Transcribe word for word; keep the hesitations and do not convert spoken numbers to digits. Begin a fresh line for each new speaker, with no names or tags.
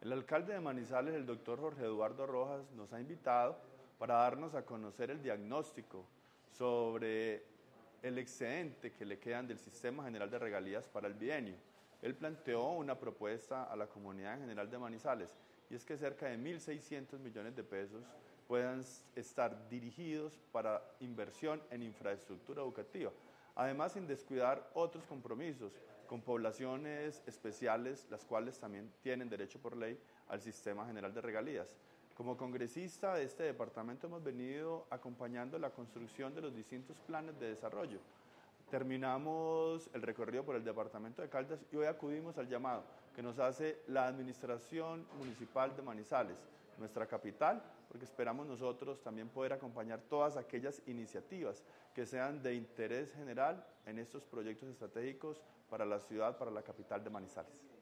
El alcalde de Manizales, el doctor Jorge Eduardo Rojas, nos ha invitado para darnos a conocer el diagnóstico sobre el excedente que le quedan del Sistema General de Regalías para el bienio. Él planteó una propuesta a la comunidad en general de Manizales, y es que cerca de mil seiscientos millones de pesos puedan estar dirigidos para inversión en infraestructura educativa, además sin descuidar otros compromisos con poblaciones especiales, las cuales también tienen derecho por ley al Sistema General de Regalías. Como congresista de este departamento hemos venido acompañando la construcción de los distintos planes de desarrollo. Terminamos el recorrido por el departamento de Caldas y hoy acudimos al llamado que nos hace la Administración Municipal de Manizales, nuestra capital, porque esperamos nosotros también poder acompañar todas aquellas iniciativas que sean de interés general en estos proyectos estratégicos para la ciudad, para la capital de Manizales.